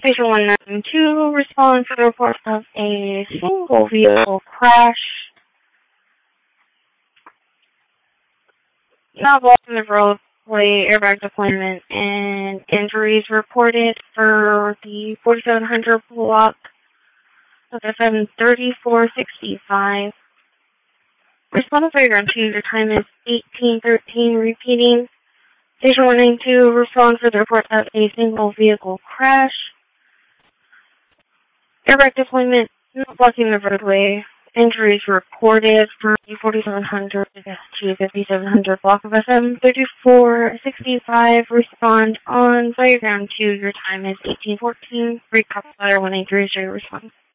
Station 192, respond for the report of a single vehicle crash. Not blocking the roadway, airbag deployment, and injuries reported for the 4700 block of FM 3465. Respond to Playground 2, your time is 1813, repeating. Station 192, respond for the report of a single vehicle crash. Airbag deployment, not blocking the roadway. Injuries reported for the 4700 to 5700 block of FM 3465. Respond on Playground 2, your time is 1814. Recap letter 183 is your response.